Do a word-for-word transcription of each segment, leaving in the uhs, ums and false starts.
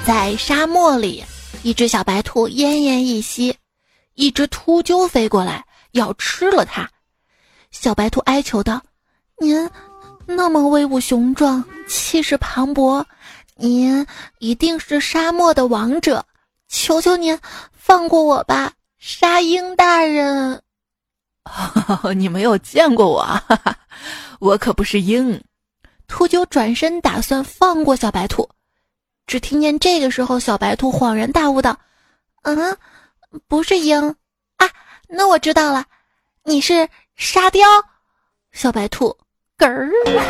在沙漠里，一只小白兔奄奄一息，一只秃鹫飞过来要吃了它。小白兔哀求道：您那么威武雄壮，气势磅礴，您一定是沙漠的王者，求求您放过我吧，沙鹰大人。 你没有见过我，哈哈，我可不是鹰。 秃鹫转身打算放过小白兔，只听见这个时候小白兔恍然大悟道：嗯，不是鹰啊，那我知道了，你是沙雕。小白兔嗝儿。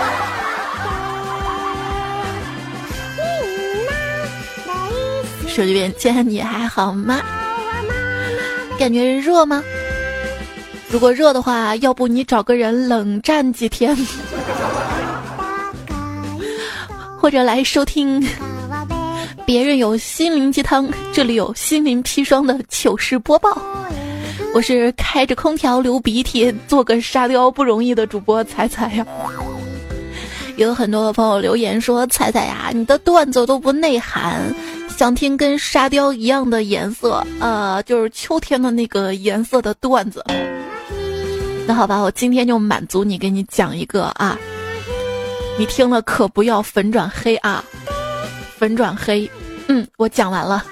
手机边见你还好吗？感觉热吗？如果热的话，要不你找个人冷战几天，或者来收听别人有心灵鸡汤，这里有心灵砒霜的糗事播报。我是开着空调流鼻涕做个沙雕不容易的主播彩彩呀。有很多朋友留言说，彩彩呀，你的段子都不内涵，想听跟沙雕一样的颜色，呃，就是秋天的那个颜色的段子。那好吧，我今天就满足你，给你讲一个啊，你听了可不要粉转黑啊，粉转黑。嗯，我讲完了。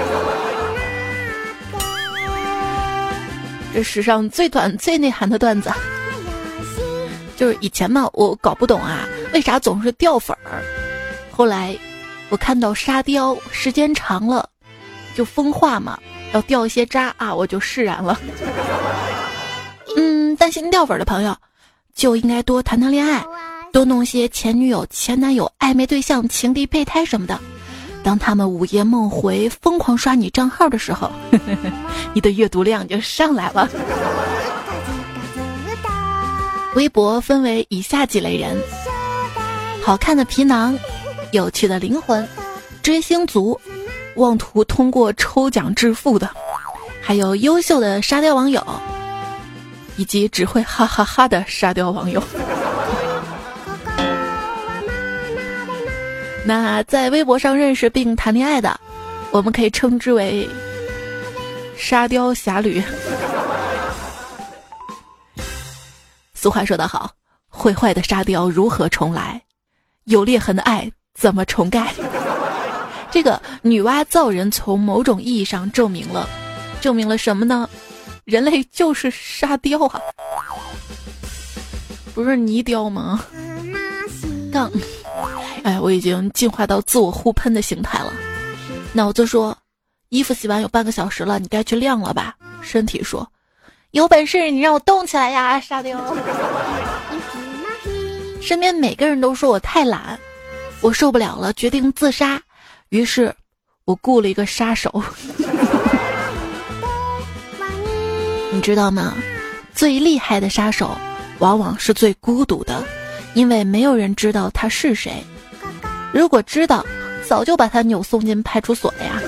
这史上最短最内涵的段子，就是以前嘛，我搞不懂啊，为啥总是掉粉儿。后来我看到沙雕时间长了就风化嘛，要掉一些渣啊，我就释然了。嗯，担心掉粉的朋友就应该多谈谈恋爱，多弄些前女友、前男友、暧昧对象、情敌、备胎什么的。当他们午夜梦回疯狂刷你账号的时候，呵呵呵，你的阅读量就上来了。微博分为以下几类人：好看的皮囊，有趣的灵魂，追星族，妄图通过抽奖致富的，还有优秀的沙雕网友，以及只会哈哈哈的沙雕网友。那在微博上认识并谈恋爱的，我们可以称之为沙雕侠侣。俗话说得好，毁坏的沙雕如何重来，有裂痕的爱怎么重盖。这个女娲造人从某种意义上证明了证明了什么呢？人类就是沙雕啊，不是泥雕吗？杠。哎，我已经进化到自我互喷的形态了。脑子说，衣服洗完有半个小时了，你该去晾了吧。身体说，有本事你让我动起来呀，沙雕。身边每个人都说我太懒，我受不了了，决定自杀。于是我雇了一个杀手。你知道吗？最厉害的杀手往往是最孤独的，因为没有人知道他是谁。如果知道，早就把他扭送进派出所了呀。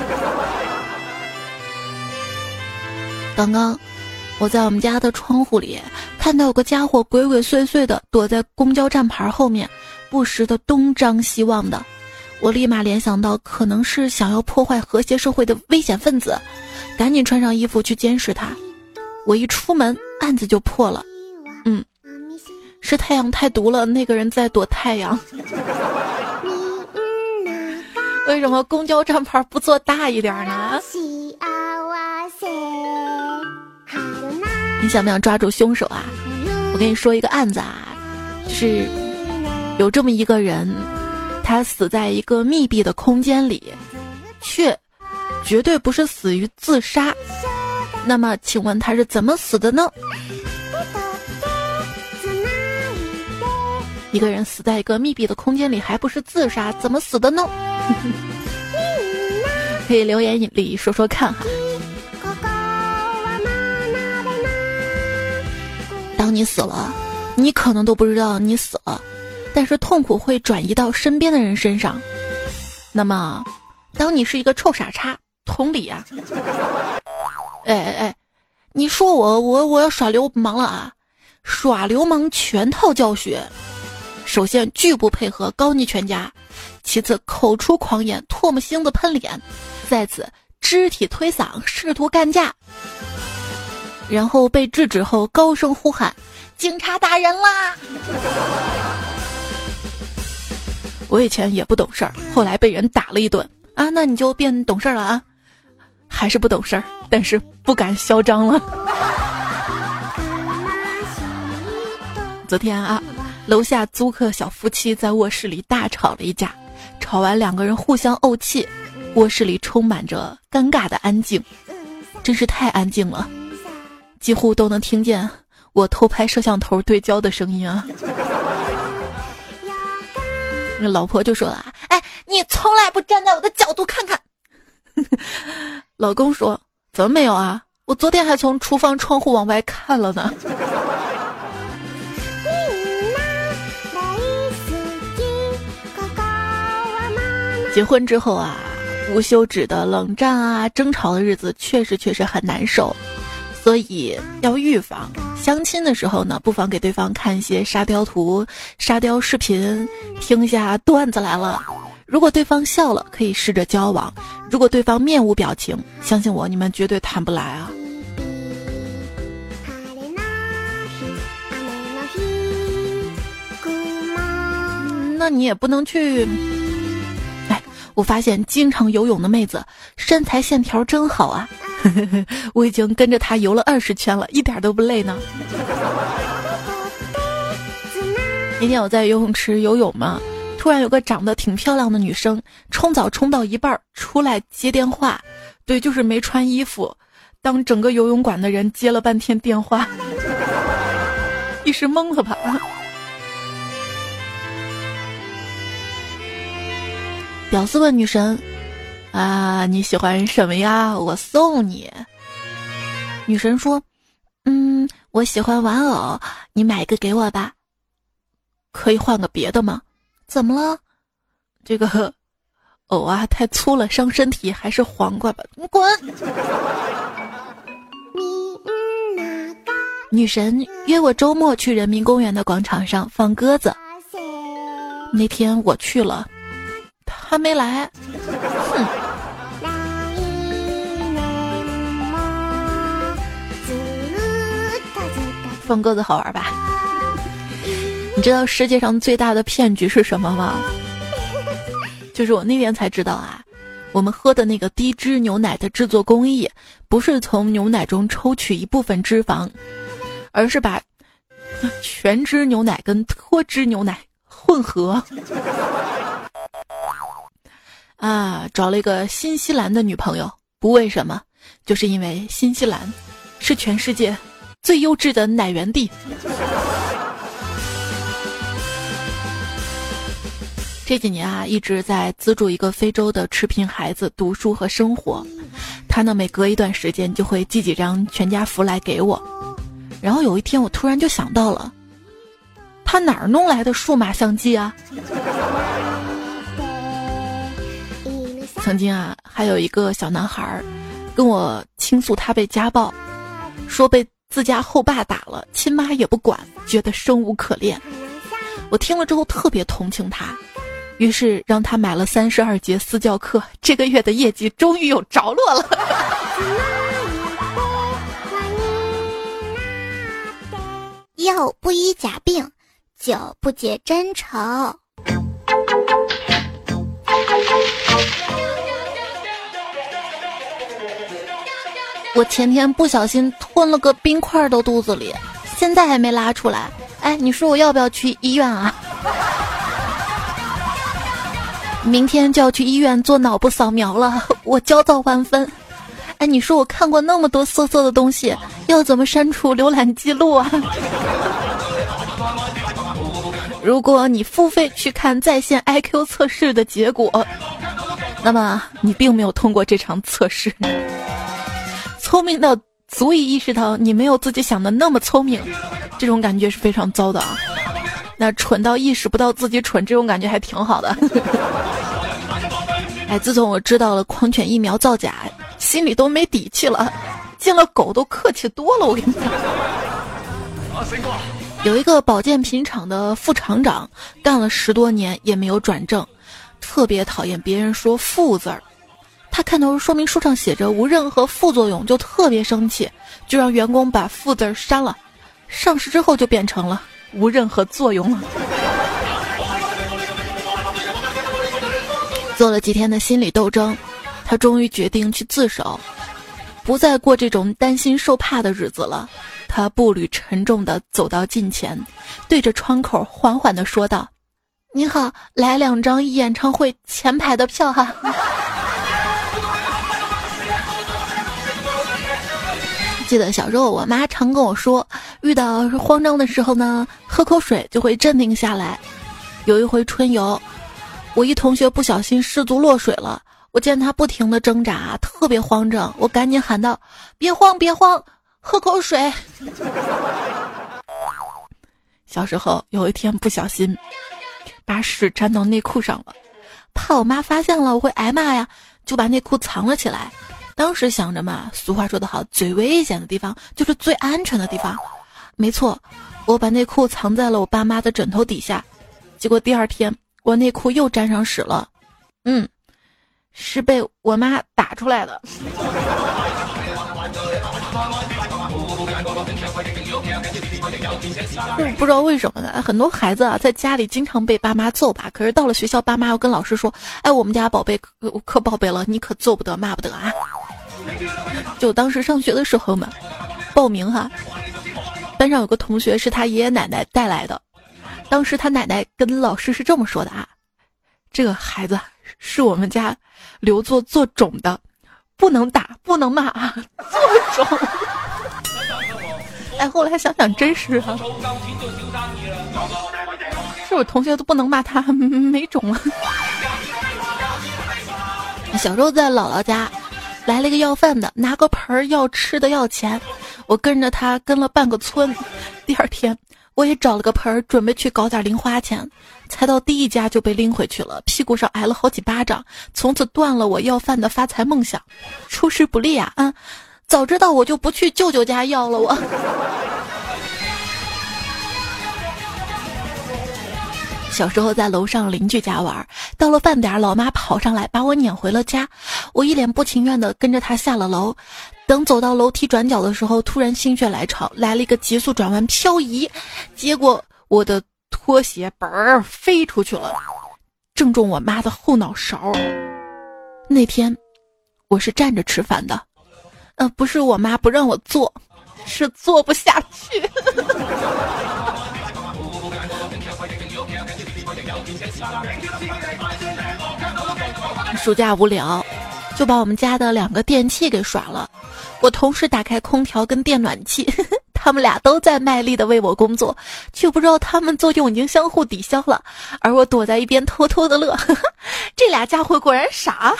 刚刚我在我们家的窗户里看到有个家伙鬼鬼祟祟的躲在公交站牌后面，不时的东张西望的。我立马联想到可能是想要破坏和谐社会的危险分子，赶紧穿上衣服去监视他。我一出门，案子就破了。嗯，是太阳太毒了，那个人在躲太阳。为什么公交站牌不做大一点呢？你想不想抓住凶手啊？我跟你说一个案子啊，就是有这么一个人，他死在一个密闭的空间里，却绝对不是死于自杀。那么请问他是怎么死的呢？一个人死在一个密闭的空间里，还不是自杀，怎么死的呢？可以留言里说说看哈。当你死了，你可能都不知道你死了，但是痛苦会转移到身边的人身上。那么当你是一个臭傻叉，同理啊，哎哎哎，你说我我我要耍流氓了啊，耍流氓全套教学。首先拒不配合高逆全家， 其次口出狂言，唾沫星子喷脸，再次肢体推搡，试图干架，然后被制止后高声呼喊：警察打人啦！我以前也不懂事儿，后来被人打了一顿啊，那你就变懂事儿了啊？还是不懂事儿，但是不敢嚣张了。昨天啊，楼下租客小夫妻在卧室里大吵了一架，吵完两个人互相怄气，卧室里充满着尴尬的安静，真是太安静了，几乎都能听见我偷拍摄像头对焦的声音啊。那老婆就说了：哎，你从来不站在我的角度看看。老公说：怎么没有啊？我昨天还从厨房窗户往外看了呢。结婚之后啊，无休止的冷战啊、争吵的日子确实确实很难受，所以要预防。相亲的时候呢，不妨给对方看一些沙雕图、沙雕视频，听一下段子来了。如果对方笑了，可以试着交往；如果对方面无表情，相信我，你们绝对谈不来啊。嗯，那你也不能去。哎，我发现经常游泳的妹子身材线条真好啊。我已经跟着她游了二十圈了，一点都不累呢。那天我在游泳池游泳嘛，突然有个长得挺漂亮的女生冲澡冲到一半出来接电话，对，就是没穿衣服，当整个游泳馆的人接了半天电话，一时懵了吧。屌丝问女神啊，你喜欢什么呀？我送你。女神说，嗯，我喜欢玩偶，你买一个给我吧。可以换个别的吗？怎么了？这个偶啊太粗了，伤身体，还是黄瓜吧。你滚！女神约我周末去人民公园的广场上放鸽子。那天我去了，他没来。哼。放鸽子好玩吧？你知道世界上最大的骗局是什么吗？就是我那天才知道啊，我们喝的那个低脂牛奶的制作工艺，不是从牛奶中抽取一部分脂肪，而是把全脂牛奶跟脱脂牛奶混合。啊，找了一个新西兰的女朋友，不为什么，就是因为新西兰是全世界最优质的奶源地。这几年啊，一直在资助一个非洲的赤贫孩子读书和生活。他呢，每隔一段时间就会寄几张全家福来给我。然后有一天，我突然就想到了，他哪儿弄来的数码相机啊？曾经啊，还有一个小男孩跟我倾诉他被家暴，说被自家后爸打了，亲妈也不管，觉得生无可恋。我听了之后特别同情他，于是让他买了三十二节私教课，这个月的业绩终于有着落了。 药不医假病，酒不解真愁。 我前天不小心吞了个冰块到肚子里，现在还没拉出来。哎，你说我要不要去医院啊？明天就要去医院做脑部扫描了，我焦躁万分。哎，你说我看过那么多色色的东西，要怎么删除浏览记录啊？如果你付费去看在线 I Q 测试的结果，那么你并没有通过这场测试。聪明到足以意识到你没有自己想的那么聪明，这种感觉是非常糟的啊。那蠢到意识不到自己蠢，这种感觉还挺好的。哎，自从我知道了狂犬疫苗造假，心里都没底气了，见了狗都客气多了。我跟你讲，有一个保健品厂的副厂长，干了十多年也没有转正， 特别讨厌别人说负字儿，他看到说明书上写着无任何副作用就特别生气，就让员工把负字儿删了，上市之后就变成了无任何作用了。做了几天的心理斗争，他终于决定去自首，不再过这种担心受怕的日子了。他步履沉重地走到近前，对着窗口缓缓地说道：你好，来两张演唱会前排的票哈。记得小时候我妈常跟我说，遇到慌张的时候呢，喝口水就会镇定下来。有一回春游，我一同学不小心失足落水了，我见他不停地挣扎，特别慌张，我赶紧喊道：别慌别慌，喝口水。小时候有一天不小心把屎沾到内裤上了，怕我妈发现了我会挨骂呀，就把内裤藏了起来。当时想着嘛，俗话说得好，最危险的地方就是最安全的地方。没错，我把内裤藏在了我爸妈的枕头底下，结果第二天我内裤又沾上屎了。嗯，是被我妈打出来的。我不知道为什么呢，很多孩子啊，在家里经常被爸妈揍吧，可是到了学校，爸妈要跟老师说：哎，我们家宝贝可可宝贝了，你可揍不得骂不得啊。就当时上学的时候嘛，报名哈，班上有个同学是他爷爷奶奶带来的，当时他奶奶跟老师是这么说的啊：这个孩子是我们家留作做种的，不能打不能骂啊，做种。哎，后来想想真是啊，是我同学都不能骂他没种了。小时候在姥姥家来了一个要饭的，拿个盆儿要吃的要钱，我跟着他跟了半个村。第二天我也找了个盆儿准备去搞点零花钱，才到第一家就被拎回去了，屁股上挨了好几巴掌，从此断了我要饭的发财梦想。出师不利啊，啊早知道我就不去舅舅家要了我。小时候在楼上邻居家玩，到了饭点，老妈跑上来把我撵回了家，我一脸不情愿地跟着她下了楼。等走到楼梯转角的时候，突然心血来潮，来了一个急速转弯漂移，结果我的拖鞋本儿飞出去了，正中我妈的后脑勺。那天我是站着吃饭的，呃，不是我妈不让我坐，是坐不下去。暑假无聊，就把我们家的两个电器给耍了。我同时打开空调跟电暖气，呵呵，他们俩都在卖力的为我工作，却不知道他们作用已经相互抵消了，而我躲在一边偷偷的乐。呵呵，这俩家伙果然傻。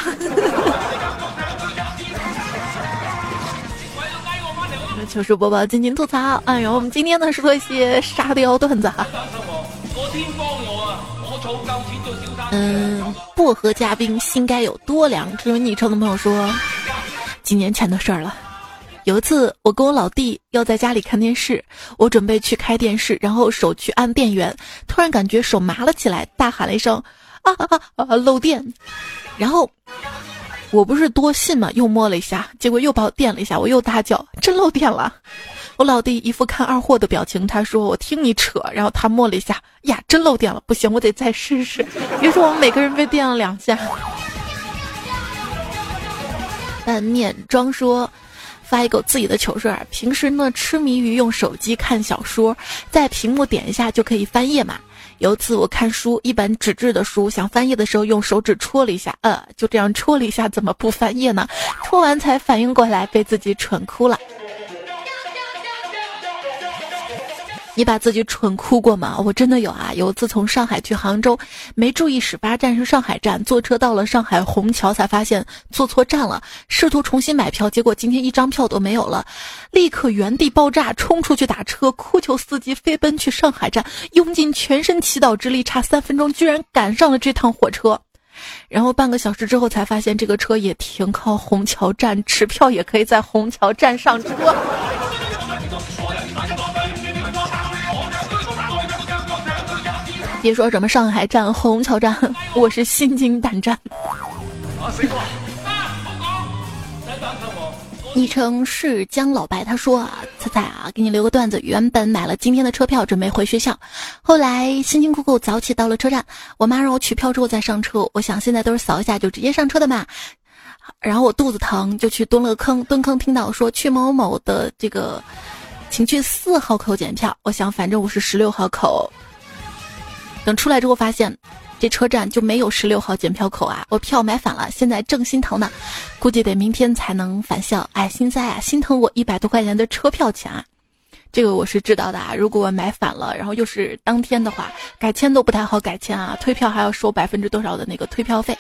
糗事播报，津津吐槽。哎呦，我们今天呢说一些沙雕段子哈。嗯，薄荷嘉宾心该有多凉？这位昵称的朋友说，几年前的事儿了。有一次，我跟我老弟要在家里看电视，我准备去开电视，然后手去按电源，突然感觉手麻了起来，大喊了一声啊啊啊啊漏电，然后我不是多信嘛，又摸了一下，结果又把我电了一下，我又大叫真漏电了。我老弟一副看二货的表情，他说我听你扯，然后他摸了一下，呀真漏电了，不行我得再试试。于是我们每个人被电了两下。但念装说发一个自己的糗事儿，平时呢痴迷于用手机看小说，在屏幕点一下就可以翻页嘛。有一次我看书，一本纸质的书，想翻页的时候用手指戳了一下，呃，就这样戳了一下，怎么不翻页呢？戳完才反应过来，被自己蠢哭了。你把自己蠢哭过吗？我真的有啊！有一次从上海去杭州，没注意始发站是上海站，坐车到了上海虹桥才发现坐错站了，试图重新买票，结果今天一张票都没有了，立刻原地爆炸，冲出去打车，哭求司机飞奔去上海站，用尽全身祈祷之力，差三分钟居然赶上了这趟火车。然后半个小时之后才发现这个车也停靠虹桥站，持票也可以在虹桥站上车。 别说什么上海站、虹桥站，我是心惊胆战。昵称是江老白，他说啊，菜菜啊，给你留个段子。原本买了今天的车票，准备回学校，后来辛辛苦苦早起到了车站，我妈让我取票之后再上车。我想现在都是扫一下就直接上车的嘛，然后我肚子疼就去蹲了个坑，蹲坑听到说去某某的这个，请去四号口检票。我想反正我是十六号口，等出来之后发现。这车站就没有十六号检票口啊！我票买反了，现在正心疼呢，估计得明天才能返校。哎，心塞啊，心疼我一百多块钱的车票钱啊！这个我是知道的啊。如果我买反了，然后又是当天的话，改签都不太好改签啊，退票还要收百分之多少的那个退票费。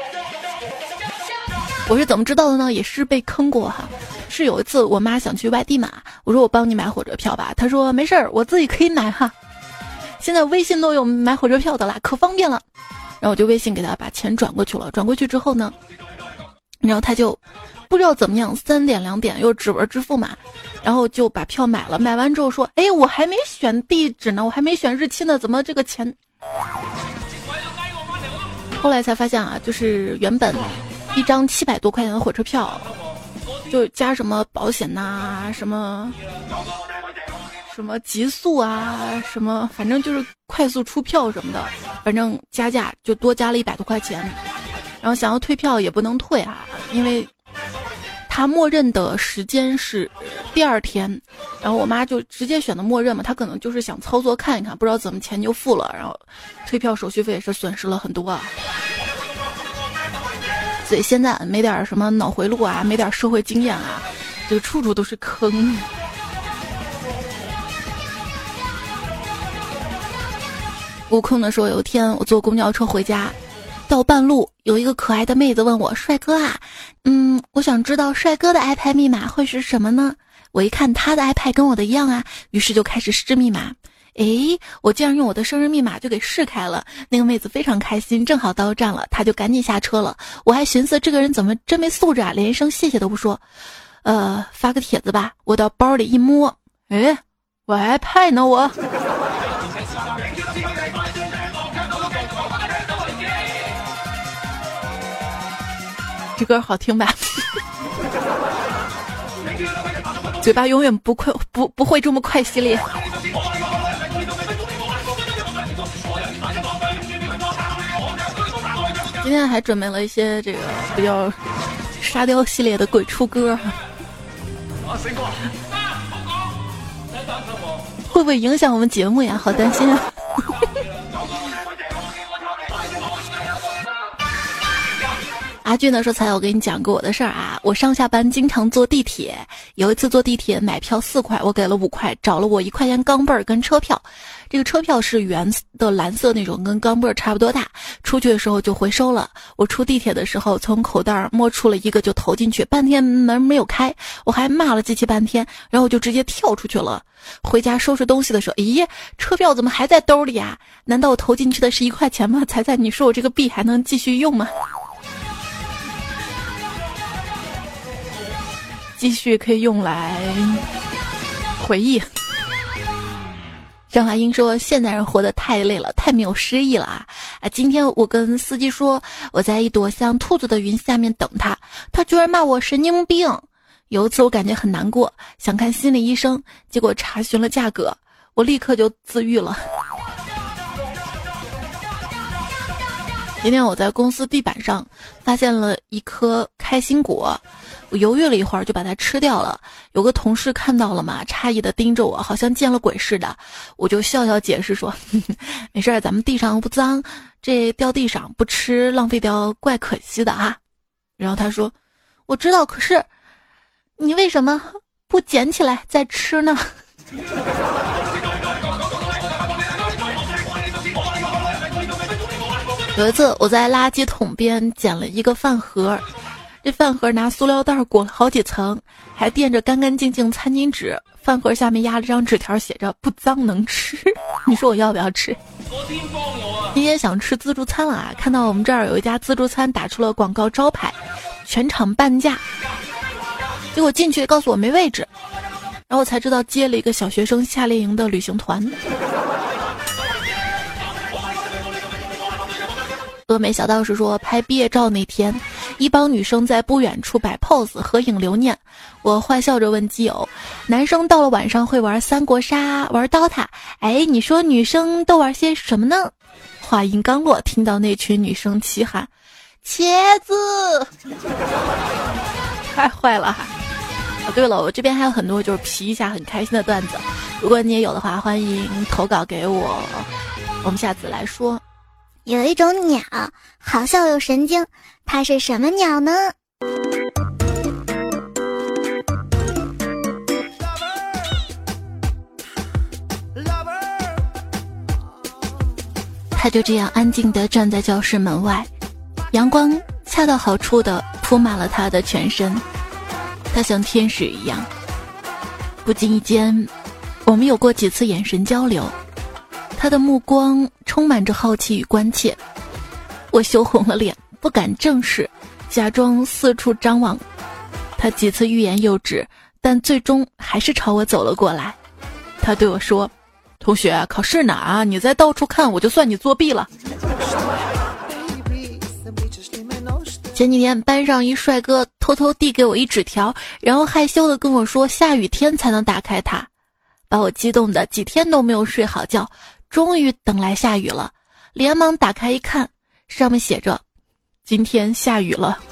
我是怎么知道的呢？也是被坑过哈。是有一次我妈想去外地嘛，我说我帮你买火车票吧，她说没事儿，我自己可以买哈。现在微信都有买火车票的啦，可方便了。然后我就微信给他把钱转过去了，转过去之后呢，然后他就不知道怎么样，三点两点又指纹支付嘛，然后就把票买了。买完之后说，哎，我还没选地址呢，我还没选日期呢，怎么这个钱？后来才发现啊，就是原本一张七百多块钱的火车票，就加什么保险呐、啊，什么。什么极速啊，什么反正就是快速出票什么的，反正加价就多加了一百多块钱。然后想要退票也不能退啊，因为他默认的时间是第二天。然后我妈就直接选的默认嘛，她可能就是想操作看一看，不知道怎么钱就付了，然后退票手续费也是损失了很多啊。所以现在没点什么脑回路啊，没点社会经验啊，这个处处都是坑。悟空的说，有一天我坐公交车回家，到半路有一个可爱的妹子问我，帅哥啊，嗯，我想知道帅哥的 iPad 密码会是什么呢？我一看他的 iPad 跟我的一样啊，于是就开始试密码。诶，我竟然用我的生日密码就给试开了。那个妹子非常开心，正好到站了，她就赶紧下车了。我还寻思这个人怎么真没素质啊，连一声谢谢都不说。呃，发个帖子吧。我到包里一摸，诶，我 iPad 呢我。这歌好听吧？嘴巴永远不快不不会这么快系列。今天还准备了一些这个比较沙雕系列的鬼畜歌，会不会影响我们节目呀？好担心啊！阿俊呢说，才我给你讲过我的事儿啊，我上下班经常坐地铁，有一次坐地铁买票四块，我给了五块，找了我一块钱钢镚儿跟车票，这个车票是圆的蓝色那种，跟钢镚儿差不多大，出去的时候就回收了。我出地铁的时候从口袋摸出了一个就投进去，半天门没有开，我还骂了机器半天，然后我就直接跳出去了。回家收拾东西的时候，咦，车票怎么还在兜里啊？难道我投进去的是一块钱吗？彩彩，你说我这个币还能继续用吗？继续可以用来回忆。张华英说，现代人活得太累了，太没有诗意了啊！啊，今天我跟司机说，我在一朵像兔子的云下面等他，他居然骂我神经病。有一次我感觉很难过，想看心理医生，结果查询了价格，我立刻就自愈了。今天我在公司地板上发现了一颗开心果，我犹豫了一会儿就把它吃掉了。有个同事看到了嘛，诧异的盯着我，好像见了鬼似的。我就笑笑解释说，呵呵，没事儿，咱们地上不脏，这掉地上不吃浪费掉怪可惜的哈。然后他说，我知道，可是你为什么不捡起来再吃呢？有一次我在垃圾桶边捡了一个饭盒，这饭盒拿塑料袋裹了好几层，还垫着干干净净餐巾纸，饭盒下面压了张纸条，写着不脏能吃。你说我要不要吃？今天想吃自助餐了啊，看到我们这儿有一家自助餐打出了广告招牌，全场半价，结果进去告诉我没位置，然后我才知道接了一个小学生夏令营的旅行团。 峨眉小道士说，拍毕业照那天，一帮女生在不远处摆 pose 合影留念。我坏笑着问基友，男生到了晚上会玩三国杀玩刀塔，哎，你说女生都玩些什么呢？话音刚落，听到那群女生齐喊茄子，太坏了哈！哦，对了，我这边还有很多就是皮一下很开心的段子，如果你也有的话，欢迎投稿给我，我们下次来说。 有一种鸟，好笑又神经，它是什么鸟呢？ 他就这样安静地站在教室门外，阳光恰到好处地铺满了他的全身，他像天使一样。不经意间，我们有过几次眼神交流，他的目光充满着好奇与关切。我羞红了脸，不敢正视，假装四处张望。他几次欲言又止，但最终还是朝我走了过来。他对我说，同学，考试呢啊，你再到处看，我就算你作弊了。前几天班上一帅哥偷偷递给我一纸条，然后害羞地跟我说下雨天才能打开它，把我激动的几天都没有睡好觉，终于等来下雨了，连忙打开一看，上面写着今天下雨了。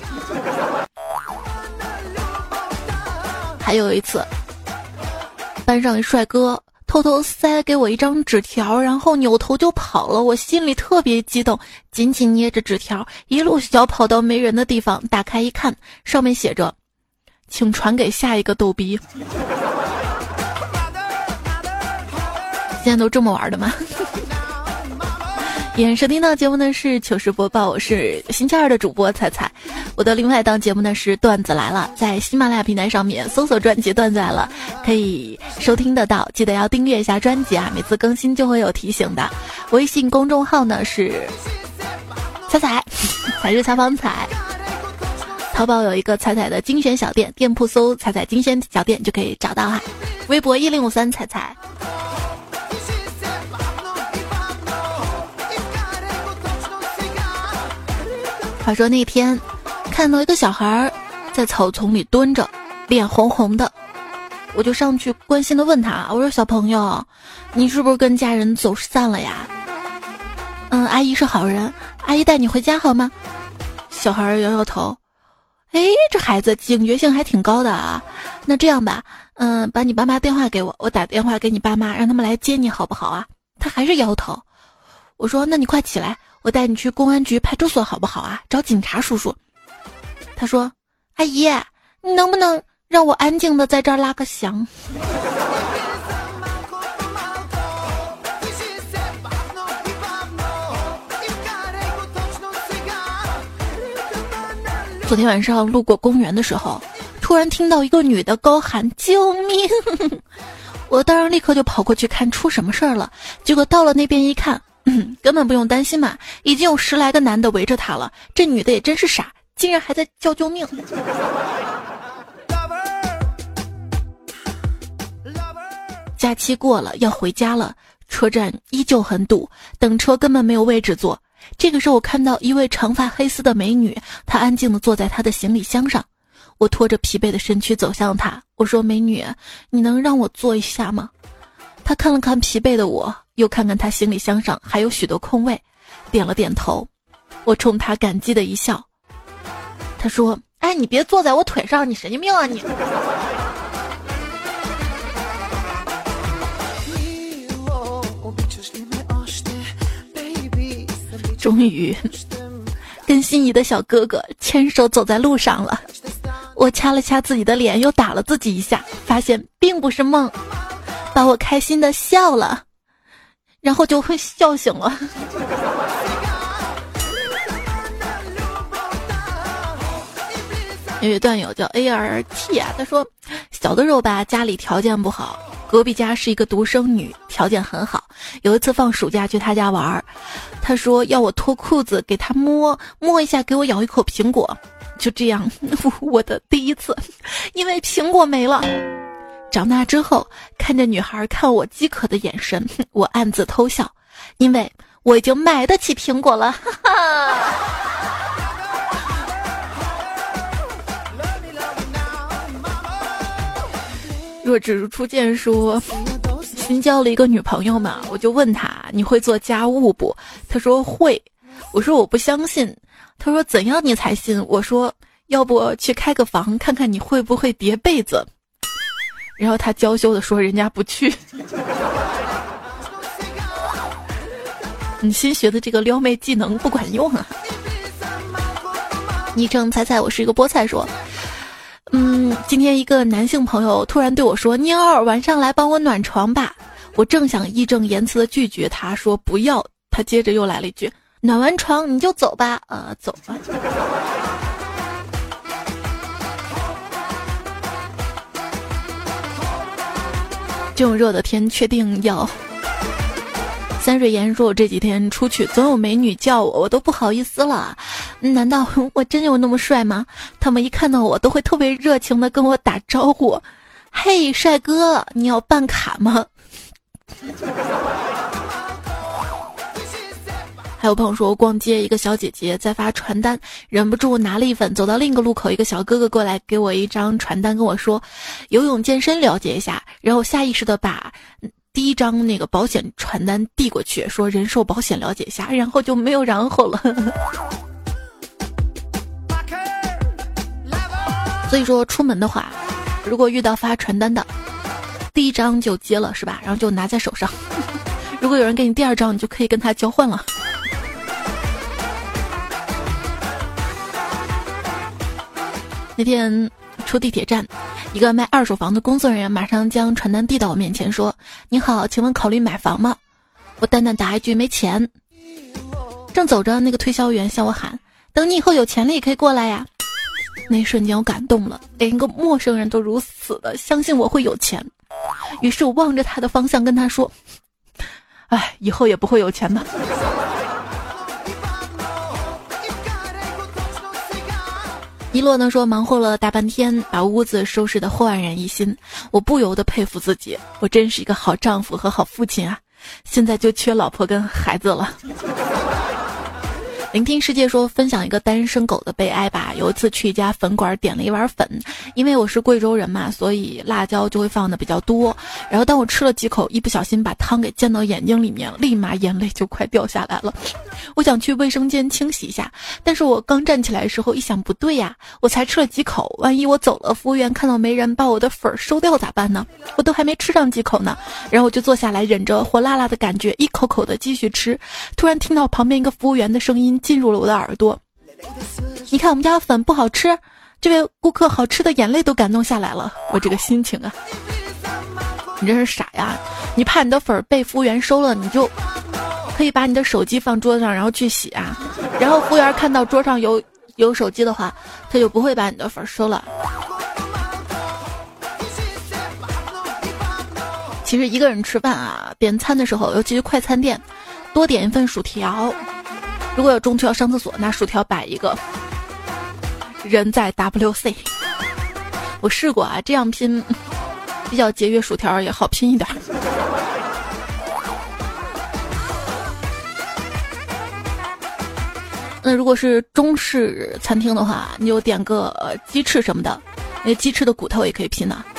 还有一次，班上一帅哥偷偷塞给我一张纸条，然后扭头就跑了，我心里特别激动，紧紧捏着纸条，一路小跑到没人的地方，打开一看，上面写着请传给下一个逗逼。现在都这么玩的吗？眼收听到节目呢是糗事播报，我是星期二的主播彩彩。我的另外一档节目呢是段子来了，在喜马拉雅平台上面搜索专辑段子来了可以收听得到，记得要订阅一下专辑啊，每次更新就会有提醒的。微信公众号呢是彩彩，彩是采访彩。淘宝有一个彩彩的精选小店，店铺搜彩彩精选小店就可以找到哈。微博一零五三彩彩。话说那天看到一个小孩在草丛里蹲着，脸红红的，我就上去关心的问他，我说小朋友，你是不是跟家人走散了呀？嗯，阿姨是好人，阿姨带你回家好吗？小孩摇摇头，哎，这孩子警觉性还挺高的啊。那这样吧，嗯，把你爸妈电话给我，我打电话给你爸妈，让他们来接你好不好啊？他还是摇头。我说那你快起来，我带你去公安局派出所好不好啊？找警察叔叔。他说阿姨，你能不能让我安静的在这儿拉个翔？昨天晚上路过公园的时候，突然听到一个女的高喊救命。我当然立刻就跑过去看出什么事儿了，结果到了那边一看，嗯，根本不用担心嘛，已经有十来个男的围着她了。这女的也真是傻，竟然还在叫救命。假期过了，要回家了，车站依旧很堵，等车根本没有位置坐。这个时候我看到一位长发黑丝的美女，她安静地坐在她的行李箱上。我拖着疲惫的身躯走向她，我说美女，你能让我坐一下吗？她看了看疲惫的我，又看看她行李箱上还有许多空位，点了点头。我冲她感激的一笑。她说，哎，你别坐在我腿上，你神经病啊你。终于跟心仪的小哥哥牵手走在路上了，我掐了掐自己的脸，又打了自己一下，发现并不是梦，把我开心的笑了，然后就会笑醒了。有一段友叫 A R T 啊，他说小的时候吧，家里条件不好，隔壁家是一个独生女，条件很好。有一次放暑假去她家玩，她说要我脱裤子给她摸摸一下，给我咬一口苹果。就这样，我的第一次因为苹果没了。长大之后，看着女孩看我饥渴的眼神，我暗自偷笑，因为我已经买得起苹果了。哈哈。 若只如初见说新交了一个女朋友嘛，我就问他你会做家务不？他说会。我说我不相信。他说怎样你才信？我说要不去开个房看看你会不会叠被子。然后他娇羞地说人家不去。你新学的这个撩妹技能不管用啊。昵称猜猜我是一个菠菜说，嗯，今天一个男性朋友突然对我说，妞儿晚上来帮我暖床吧。我正想义正言辞的拒绝他说不要，他接着又来了一句，暖完床你就走吧。呃，走吧。这种热的天确定要。三水岩说我这几天出去总有美女叫我，我都不好意思了。难道我真有那么帅吗？他们一看到我都会特别热情的跟我打招呼，嘿帅哥你要办卡吗？还有朋友说逛街，一个小姐姐在发传单，忍不住拿了一份，走到另一个路口，一个小哥哥过来给我一张传单，跟我说游泳健身了解一下，然后下意识的把第一张那个保险传单递过去，说人寿保险了解一下，然后就没有然后了。所以说出门的话，如果遇到发传单的，第一张就接了是吧，然后就拿在手上。如果有人给你第二张，你就可以跟他交换了。那天出地铁站，一个卖二手房的工作人员马上将传单递到我面前说，你好，请问考虑买房吗？我淡淡答一句没钱。正走着，那个推销员向我喊，等你以后有钱了也可以过来呀。那一瞬间我感动了，连一个陌生人都如此的相信我会有钱。于是我望着他的方向跟他说，哎，以后也不会有钱的。一洛呢说，忙活了大半天，把屋子收拾得焕然一新，我不由得佩服自己，我真是一个好丈夫和好父亲啊！现在就缺老婆跟孩子了。聆听世界说，分享一个单身狗的悲哀吧。有一次去一家粉馆点了一碗粉，因为我是贵州人嘛，所以辣椒就会放的比较多。然后当我吃了几口，一不小心把汤给溅到眼睛里面，立马眼泪就快掉下来了。我想去卫生间清洗一下，但是我刚站起来的时候一想，不对呀，我才吃了几口，万一我走了，服务员看到没人把我的粉收掉咋办呢？我都还没吃上几口呢。然后我就坐下来，忍着火辣辣的感觉，一口口的继续吃。突然听到旁边一个服务员的声音进入了我的耳朵，你看我们家的粉不好吃，这位顾客好吃的眼泪都感动下来了。我这个心情啊，你真是傻呀！你怕你的粉被服务员收了，你就可以把你的手机放桌上然后去洗啊，然后服务员看到桌上有有手机的话，他就不会把你的粉收了。其实一个人吃饭啊，点餐的时候，尤其是快餐店，多点一份薯条。如果有中途要上厕所，拿薯条摆一个，人在 W C。 我试过啊，这样拼比较节约，薯条也好拼一点。那如果是中式餐厅的话，你就点个、呃、鸡翅什么的，那鸡翅的骨头也可以拼呢。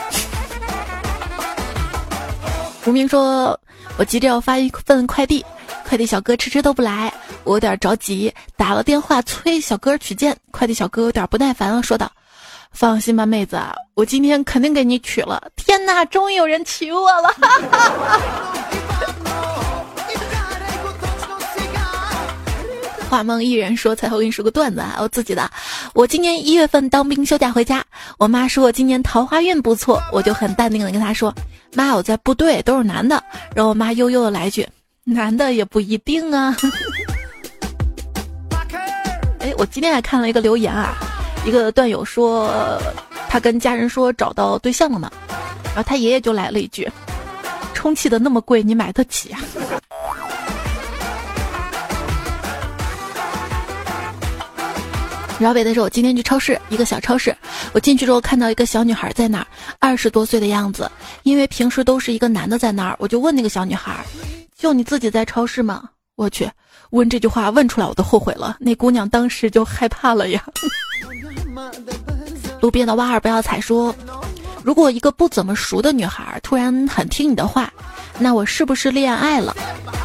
无名说，我急着要发一份快递，快递小哥迟迟都不来，我有点着急，打了电话催小哥取件。快递小哥有点不耐烦了，说道，放心吧妹子，我今天肯定给你取了。天哪，终于有人娶我了。画梦一人说，才会跟你说个段子啊，我自己的。我今年一月份当兵休假回家，我妈说我今年桃花运不错，我就很淡定的跟她说，妈，我在部队都是男的。然后我妈悠悠的来一句，男的也不一定啊。哎，我今天还看了一个留言啊，一个段友说他跟家人说找到对象了呢，然后他爷爷就来了一句，充气的那么贵你买得起啊？饶北的时候，我今天去超市，一个小超市，我进去之后看到一个小女孩在那儿，二十多岁的样子，因为平时都是一个男的在那儿，我就问那个小女孩，就你自己在超市吗？我去，问这句话问出来我都后悔了，那姑娘当时就害怕了呀。路边的蛙儿不要踩说， 如果一个不怎么熟的女孩突然很听你的话，那我是不是恋爱了？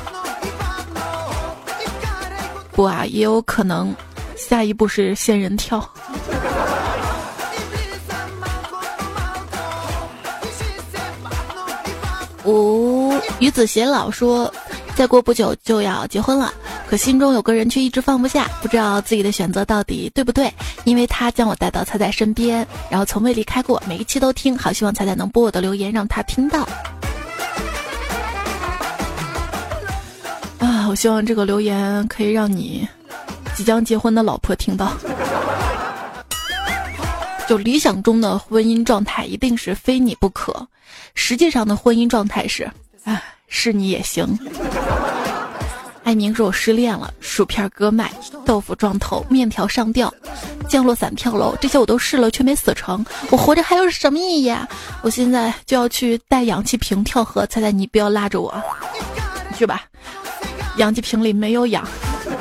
不啊，也有可能下一步是仙人跳。吴于子偕老说，再过不久就要结婚了，可心中有个人却一直放不下，不知道自己的选择到底对不对，因为他将我带到彩彩身边，然后从未离开过，每一期都听，好希望彩彩能播我的留言让他听到啊！我希望这个留言可以让你即将结婚的老婆听到。就理想中的婚姻状态一定是非你不可，实际上的婚姻状态是啊，是你也行。爱明说我失恋了，薯片割脉，豆腐撞头，面条上吊，降落伞跳楼，这些我都试了却没死成，我活着还有什么意义啊？我现在就要去带氧气瓶跳河，猜猜你不要拉着我，你去吧，氧气瓶里没有氧。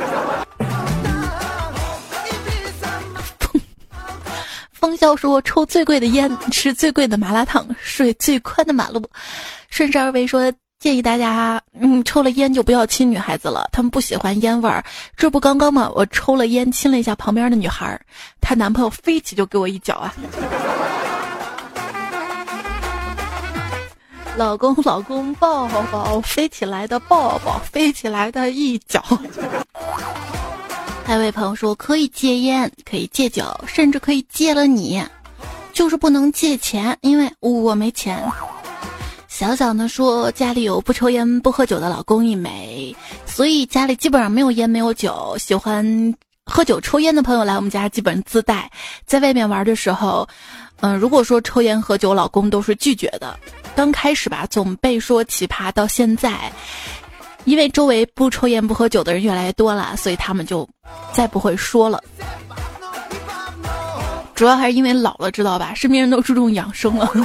风笑说抽最贵的烟，吃最贵的麻辣烫，睡最宽的马路。顺势而为说建议大家嗯，抽了烟就不要亲女孩子了，他们不喜欢烟味儿。这不刚刚吗？我抽了烟亲了一下旁边的女孩，她男朋友飞起就给我一脚啊。老公老公抱抱，飞起来的抱抱，飞起来的一脚。还有位朋友说可以戒烟，可以戒酒，甚至可以戒了你，就是不能借钱，因为我没钱。小小的说家里有不抽烟不喝酒的老公一枚，所以家里基本上没有烟没有酒，喜欢喝酒抽烟的朋友来我们家基本自带。在外面玩的时候嗯、呃，如果说抽烟喝酒老公都是拒绝的。刚开始吧总被说奇葩，到现在因为周围不抽烟不喝酒的人越来越多了，所以他们就再不会说了。主要还是因为老了知道吧，身边人都注重养生了。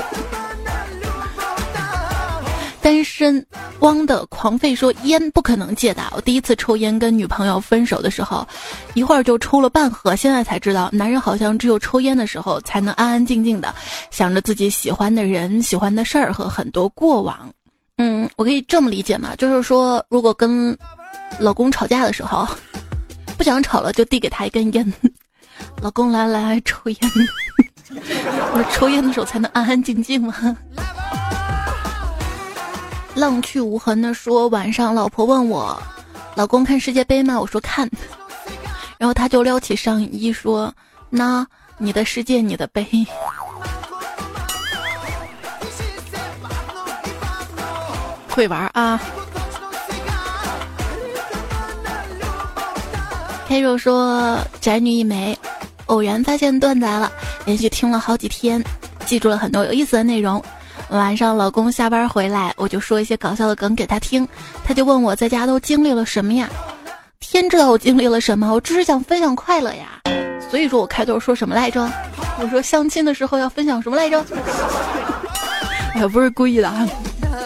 单身汪的狂吠说烟不可能戒的，我第一次抽烟跟女朋友分手的时候一会儿就抽了半盒，现在才知道男人好像只有抽烟的时候才能安安静静的想着自己喜欢的人喜欢的事儿和很多过往。嗯，我可以这么理解嘛，就是说如果跟老公吵架的时候不想吵了就递给他一根烟，老公来来抽烟。我抽烟的时候才能安安静静嘛。浪去无痕的说晚上老婆问我老公看世界杯吗，我说看，然后他就撩起上衣说那你的世界你的杯。会玩啊。黑肉说宅女一枚，偶然发现段子来了，连续听了好几天，记住了很多有意思的内容。晚上老公下班回来，我就说一些搞笑的梗给他听，他就问我在家都经历了什么呀？天知道我经历了什么，我只是想分享快乐呀。所以说我开头说什么来着？我说相亲的时候要分享什么来着？哎，不是故意的啊。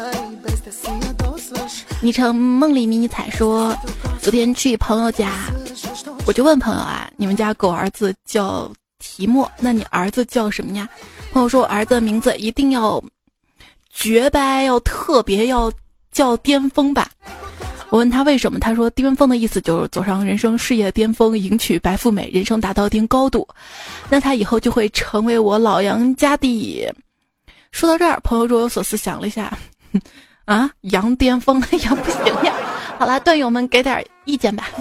昵称梦里迷你彩说昨天去朋友家，我就问朋友啊，你们家狗儿子叫提莫，那你儿子叫什么呀？朋友说我儿子的名字一定要绝掰，要特别，要叫巅峰吧。我问他为什么，他说巅峰的意思就是走上人生事业巅峰，迎娶白富美，人生达到一定高度，那他以后就会成为我老杨家弟。说到这儿，朋友若有所思想了一下，啊，杨巅峰呀不行呀。好啦，段友们给点意见吧。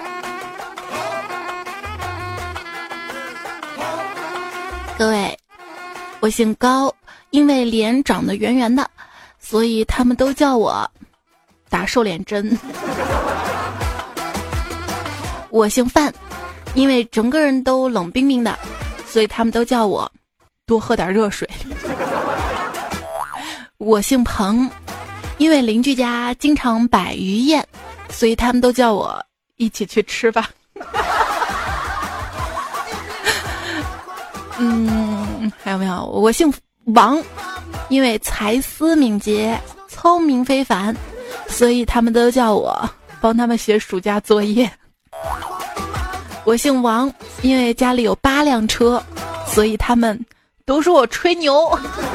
各位，我姓高，因为脸长得圆圆的，所以他们都叫我打瘦脸针。我姓范，因为整个人都冷冰冰的，所以他们都叫我多喝点热水。我姓彭，因为邻居家经常摆鱼宴，所以他们都叫我一起去吃吧。嗯，还有没有？我姓王，因为才思敏捷、聪明非凡，所以他们都叫我帮他们写暑假作业。我姓王，因为家里有八辆车，所以他们都是我吹牛。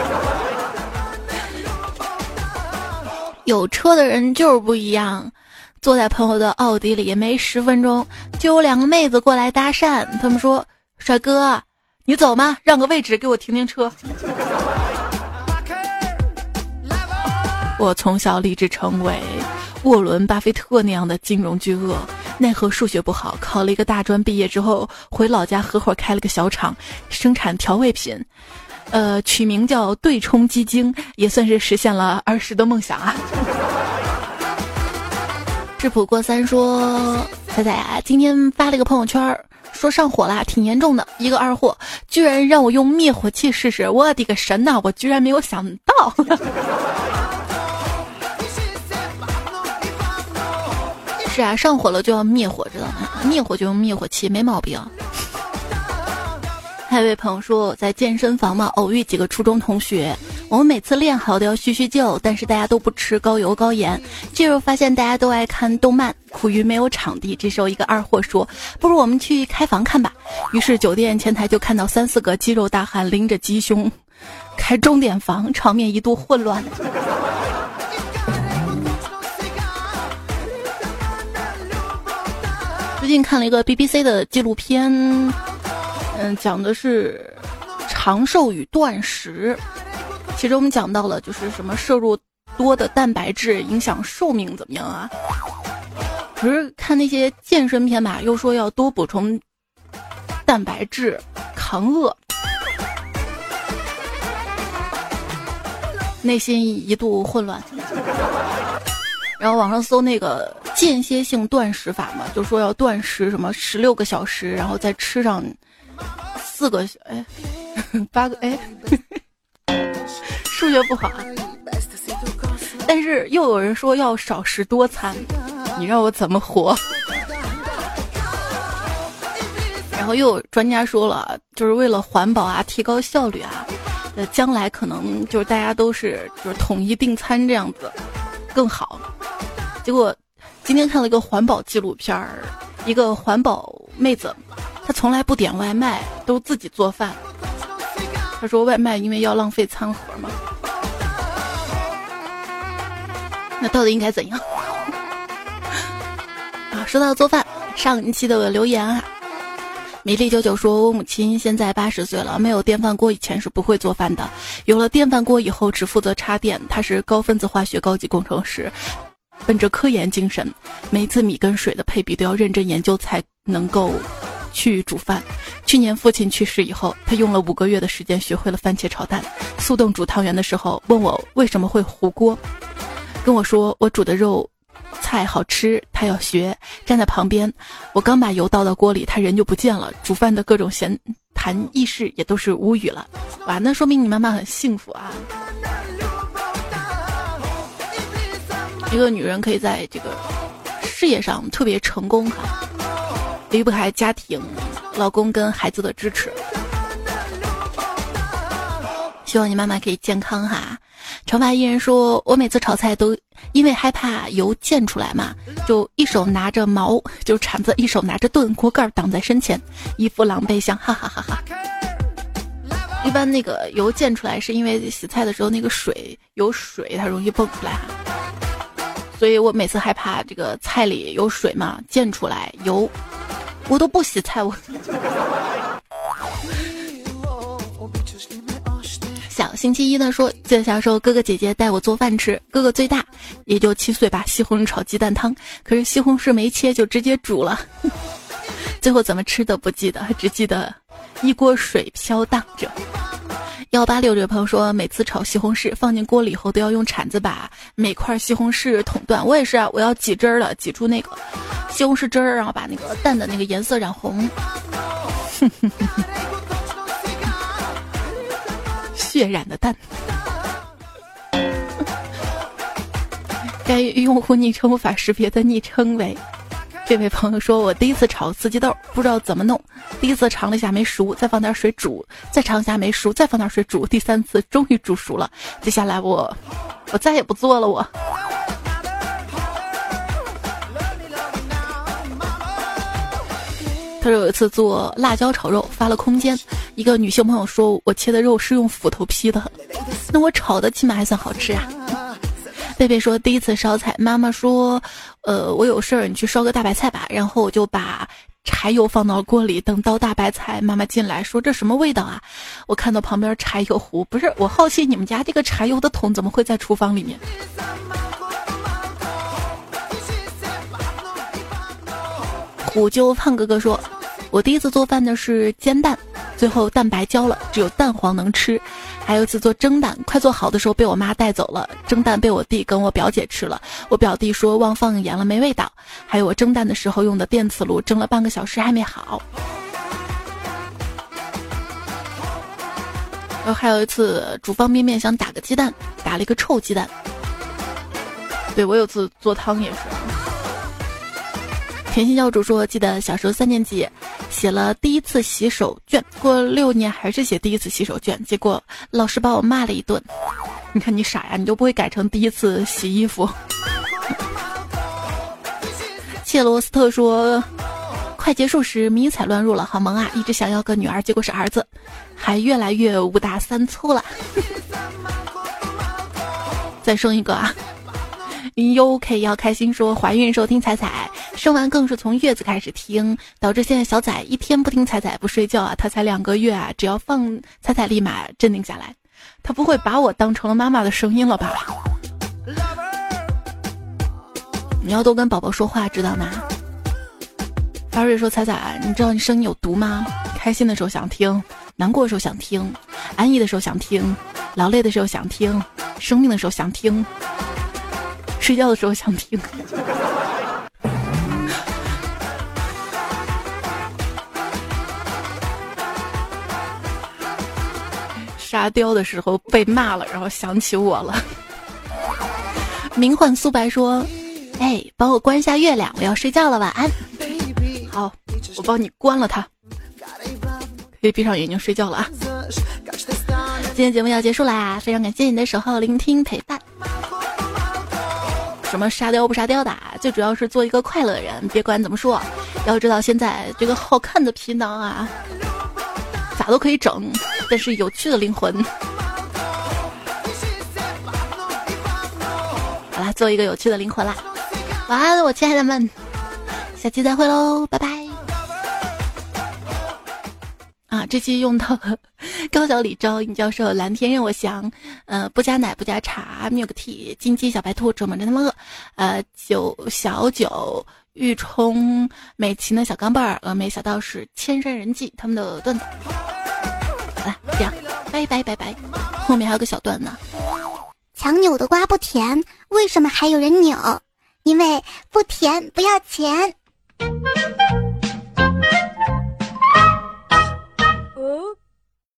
有车的人就是不一样，坐在朋友的奥迪里没十分钟，就有两个妹子过来搭讪，他们说：“帅哥，你走吗？让个位置给我停停车。”我从小立志成为沃伦·巴菲特那样的金融巨鳄，奈何数学不好，考了一个大专，毕业之后回老家合伙开了个小厂，生产调味品，呃，取名叫对冲基金，也算是实现了儿时的梦想啊。质朴过三说：“仔仔啊，今天发了一个朋友圈，说上火啦，挺严重的。一个二货居然让我用灭火器试试，我的个神呐！我居然没有想到。”是啊，上火了就要灭火，知道吗？灭火就用灭火器，没毛病。还有一位朋友说，我在健身房嘛，偶遇几个初中同学，我们每次练好都要叙叙旧，但是大家都不吃高油高盐。这时候发现大家都爱看动漫，苦于没有场地。这时候一个二货说：“不如我们去开房看吧。”于是酒店前台就看到三四个肌肉大汉拎着鸡胸开钟点房，场面一度混乱。最近看了一个 B B C 的纪录片，嗯，讲的是长寿与断食。其中我们讲到了，就是什么摄入多的蛋白质影响寿命怎么样啊？可是看那些健身片吧，又说要多补充蛋白质抗饿，内心一度混乱。然后网上搜那个间歇性断食法嘛，就说要断食什么十六个小时，然后再吃上四个哎八个哎，数学不好啊。但是又有人说要少食多餐，你让我怎么活？然后又有专家说了，就是为了环保啊，提高效率啊，呃，将来可能就是大家都是就是统一订餐这样子更好。结果今天看了一个环保纪录片儿，一个环保妹子，她从来不点外卖，都自己做饭。她说外卖因为要浪费餐盒嘛。那到底应该怎样？啊，说到做饭，上一期的留言啊，米粒九九说，我母亲现在八十岁了，没有电饭锅以前是不会做饭的，有了电饭锅以后只负责插电。她是高分子化学高级工程师。本着科研精神，每一次米跟水的配比都要认真研究才能够去煮饭。去年父亲去世以后，他用了五个月的时间学会了番茄炒蛋。速冻煮汤圆的时候问我为什么会糊锅，跟我说我煮的肉菜好吃，他要学。站在旁边，我刚把油倒到锅里，他人就不见了。煮饭的各种闲谈轶事也都是无语了。哇，那说明你妈妈很幸福啊。一个女人可以在这个事业上特别成功哈，离不开家庭、老公跟孩子的支持。希望你妈妈可以健康哈。长发艺人说，我每次炒菜都因为害怕油溅出来嘛，就一手拿着矛，就铲子，一手拿着盾，锅盖挡在身前，一副狼狈相，哈哈哈哈。一般那个油溅出来是因为洗菜的时候那个水有水，它容易蹦出来哈。所以我每次害怕这个菜里有水嘛，溅出来油，我都不洗菜。我小星期一呢说，记得小时候哥哥姐姐带我做饭吃，哥哥最大也就七岁吧，西红柿炒鸡蛋汤，可是西红柿没切就直接煮了，最后怎么吃的不记得，只记得一锅水飘荡着。幺八六这位朋友说，每次炒西红柿放进锅里以后都要用铲子把每块西红柿捅断。我也是啊，我要挤汁儿了，挤出那个西红柿汁儿，然后把那个蛋的那个颜色染红。血染的蛋。该用户昵称无法识别的昵称为，这位朋友说，我第一次炒四季豆不知道怎么弄，第一次尝了一下没熟，再放点水煮，再尝一下没熟，再放点水煮，第三次终于煮熟了，接下来我我再也不做了。我他说有一次做辣椒炒肉发了空间， 一个女性朋友说我切的肉是用斧头劈的，那我炒的起码还算好吃啊。贝贝说第一次烧菜，妈妈说呃我有事儿你去烧个大白菜吧，然后我就把柴油放到锅里，等到大白菜，妈妈进来说这什么味道啊？我看到旁边柴油壶，不是，我好奇你们家这个柴油的桶怎么会在厨房里面？虎啾胖哥哥说，我第一次做饭的是煎蛋，最后蛋白焦了，只有蛋黄能吃。还有一次做蒸蛋，快做好的时候被我妈带走了，蒸蛋被我弟跟我表姐吃了，我表弟说忘放盐了没味道。还有我蒸蛋的时候用的电磁炉，蒸了半个小时还没好。然后还有一次煮方便面想打个鸡蛋，打了一个臭鸡蛋。对，我有次做汤也是。甜心教主说，记得小时候三年级写了第一次洗手卷，过六年还是写第一次洗手卷，结果老师把我骂了一顿。你看你傻呀，你就不会改成第一次洗衣服。切罗斯特说，快结束时迷彩乱入了，好萌啊，一直想要个女儿，结果是儿子，还越来越五大三粗了。再生一个啊。U K 要开心说，怀孕收听彩彩，生完更是从月子开始听，导致现在小仔一天不听彩彩不睡觉啊。他才两个月啊，只要放彩彩立马镇定下来。他不会把我当成了妈妈的声音了吧？你要多跟宝宝说话，知道吗？发瑞说，彩彩，你知道你声音有毒吗？开心的时候想听，难过的时候想听，安逸的时候想听，劳累的时候想听，生病的时候想听，睡觉的时候想听。沙雕的时候被骂了，然后想起我了。名唤苏白说，哎，帮我关一下月亮，我要睡觉了，晚安。好，我帮你关了它，可以闭上眼睛睡觉了啊。今天节目要结束啦，非常感谢你的守候、聆听、陪伴。什么沙雕不沙雕的，最主要是做一个快乐的人。别管怎么说，要知道现在这个好看的皮囊啊，咋都可以整，但是有趣的灵魂。好啦，做一个有趣的灵魂啦。晚安，我亲爱的们，下期再会喽，拜拜。啊，这期用到了高小李昭、尹教授、蓝天任我翔，呃，不加奶不加茶 ，milk tea， 金鸡小白兔，准么真他妈饿，呃，九小九，玉冲，美琴的小钢镚儿，峨眉小道士，千山人迹，他们的段子。好了，这样，拜拜拜拜。后面还有个小段呢。 强扭的瓜不甜，为什么还有人扭？因为不甜不要钱。